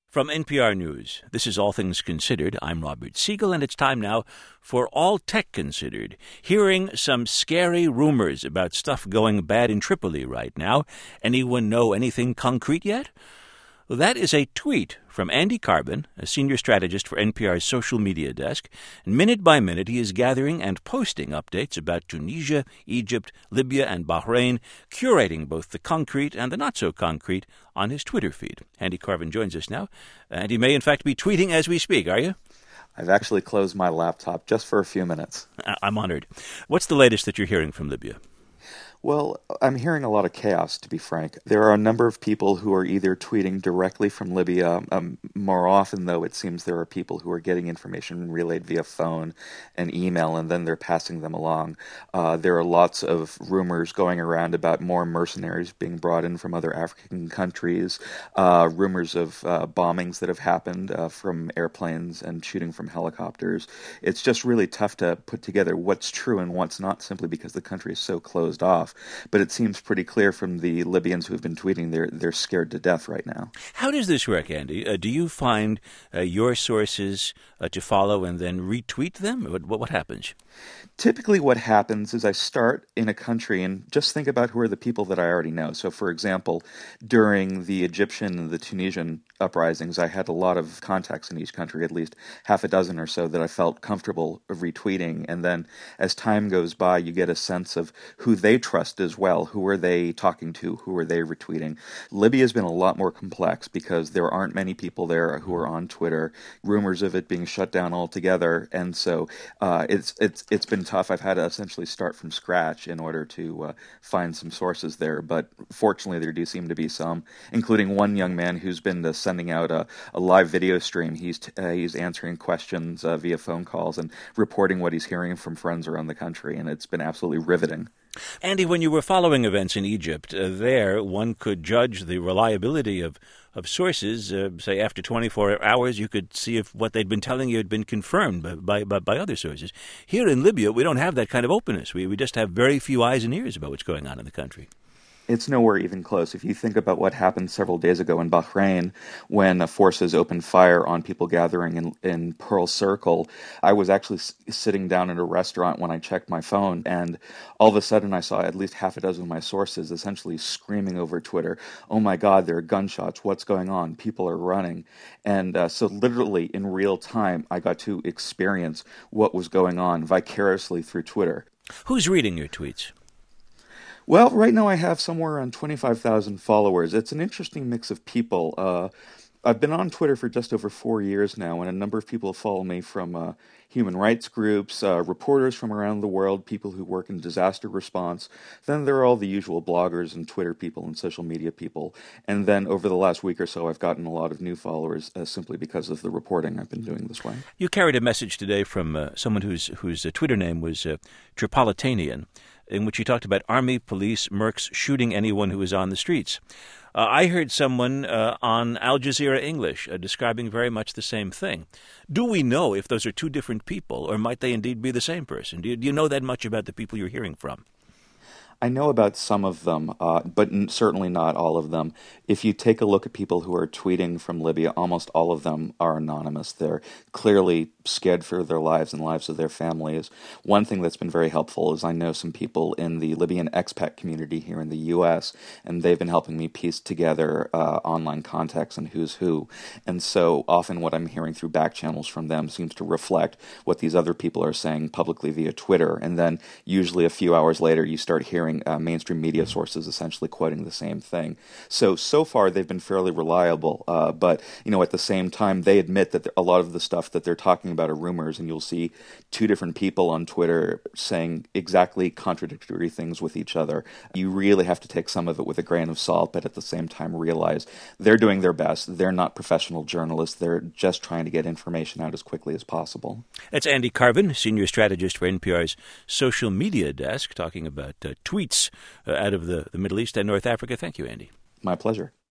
From NPR News, this is All Things Considered. I'm Robert Siegel, and it's time now for All Tech Considered, hearing some scary rumors about stuff going bad in Tripoli right now. Anyone know anything concrete yet? Well, that is a tweet from Andy Carbon, a senior strategist for NPR's social media desk. And minute by minute, he is gathering and posting updates about Tunisia, Egypt, Libya, and Bahrain, curating both the concrete and the not-so-concrete on his Twitter feed. Andy Carbon joins us now, and he may, in fact, be tweeting as we speak, are you? I've actually closed my laptop just for a few minutes. I'm honored. What's the latest that you're hearing from Libya? Well, I'm hearing a lot of chaos, to be frank. There are a number of people who are either tweeting directly from Libya. More often, though, it seems there are people who are getting information relayed via phone and email, and then they're passing them along. There are lots of rumors going around about more mercenaries being brought in from other African countries, rumors of bombings that have happened from airplanes and shooting from helicopters. It's just really tough to put together what's true and what's not, simply because the country is so closed off. But it seems pretty clear from the Libyans who've been tweeting they're scared to death right now. How does this work, Andy? Do you find your sources to follow and then retweet them? What happens? Typically what happens is I start in a country and just think about who are the people that I already know. So, for example, during the Egyptian and the Tunisian uprisings, I had a lot of contacts in each country, at least half a dozen or so that I felt comfortable retweeting. And then as time goes by, you get a sense of who they trust as well. Who are they talking to? Who are they retweeting? Libya has been a lot more complex because there aren't many people there who are on Twitter. Rumors of it being shut down altogether. And so it's been tough. I've had to essentially start from scratch in order to find some sources there. But fortunately, there do seem to be some, including one young man who's been sending out a live video stream. He's answering questions via phone calls and reporting what he's hearing from friends around the country, and it's been absolutely riveting. Andy, when you were following events in Egypt, there one could judge the reliability of sources. Say after 24 hours, you could see if what they'd been telling you had been confirmed by other sources. Here in Libya, we don't have that kind of openness. We just have very few eyes and ears about what's going on in the country. It's nowhere even close. If you think about what happened several days ago in Bahrain when forces opened fire on people gathering in Pearl Circle, I was actually sitting down at a restaurant when I checked my phone, and all of a sudden I saw at least half a dozen of my sources essentially screaming over Twitter, "Oh my God, there are gunshots. What's going on? People are running." And so literally in real time, I got to experience what was going on vicariously through Twitter. Who's reading your tweets? Well, right now I have somewhere around 25,000 followers. It's an interesting mix of people. I've been on Twitter for just over 4 years now, and a number of people follow me from human rights groups, reporters from around the world, people who work in disaster response. Then there are all the usual bloggers and Twitter people and social media people. And then over the last week or so, I've gotten a lot of new followers simply because of the reporting I've been doing this way. You carried a message today from someone whose Twitter name was Tripolitanian, in which you talked about army, police, mercs shooting anyone who is on the streets. I heard someone on Al Jazeera English describing very much the same thing. Do we know if those are two different people, or might they indeed be the same person? Do you know that much about the people you're hearing from? I know about some of them, but certainly not all of them. If you take a look at people who are tweeting from Libya, almost all of them are anonymous. They're clearly scared for their lives and lives of their families. One thing that's been very helpful is I know some people in the Libyan expat community here in the U.S., and they've been helping me piece together online contacts and who's who. And so often what I'm hearing through back channels from them seems to reflect what these other people are saying publicly via Twitter. And then usually a few hours later, you start hearing mainstream media sources essentially quoting the same thing. So far they've been fairly reliable, but at the same time they admit that a lot of the stuff that they're talking about are rumors, and you'll see two different people on Twitter saying exactly contradictory things with each other. You really have to take some of it with a grain of salt, but at the same time realize they're doing their best. They're not professional journalists. They're just trying to get information out as quickly as possible. That's Andy Carbon, senior strategist for NPR's social media desk, talking about tweets out of the Middle East and North Africa. Thank you, Andy. My pleasure.